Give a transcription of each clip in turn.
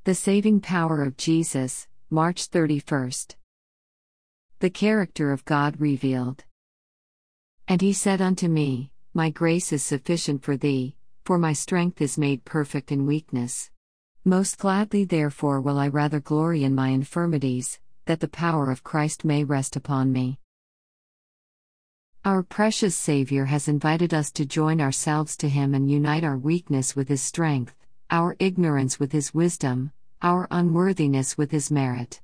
The saving power of Jesus, March 31st. The character of God revealed. And he said unto me, My grace is sufficient for thee, for my strength is made perfect in weakness. Most gladly therefore will I rather glory in my infirmities, that the power of Christ may rest upon me. Our precious Savior has invited us to join ourselves to Him and unite our weakness with His strength, our ignorance with His wisdom, our unworthiness with His merit.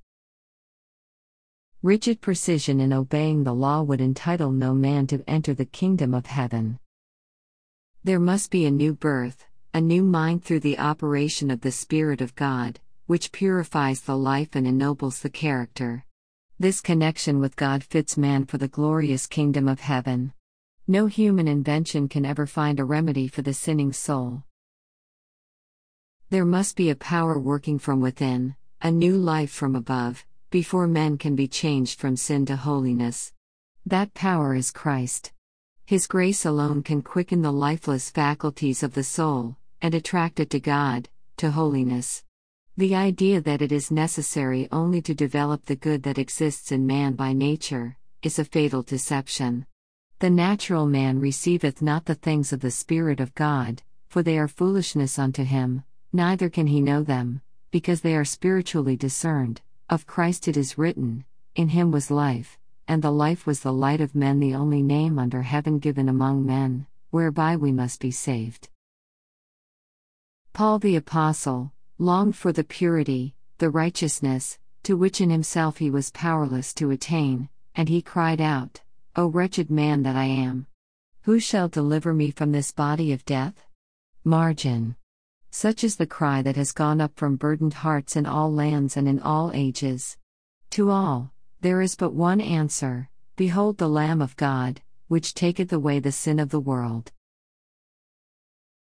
Rigid precision in obeying the law would entitle no man to enter the kingdom of heaven. There must be a new birth, a new mind through the operation of the Spirit of God, which purifies the life and ennobles the character. This connection with God fits man for the glorious kingdom of heaven. No human invention can ever find a remedy for the sinning soul. There must be a power working from within, a new life from above, before men can be changed from sin to holiness. That power is Christ. His grace alone can quicken the lifeless faculties of the soul, and attract it to God, to holiness. The idea that it is necessary only to develop the good that exists in man by nature, is a fatal deception. The natural man receiveth not the things of the Spirit of God, for they are foolishness unto him, neither can he know them, because they are spiritually discerned. Of Christ it is written, In him was life, and the life was the light of men, the only name under heaven given among men, whereby we must be saved. Paul the Apostle longed for the purity, the righteousness, to which in himself he was powerless to attain, and he cried out, O wretched man that I am! Who shall deliver me from this body of death? Margin. Such is the cry that has gone up from burdened hearts in all lands and in all ages. To all, there is but one answer: Behold the Lamb of God, which taketh away the sin of the world.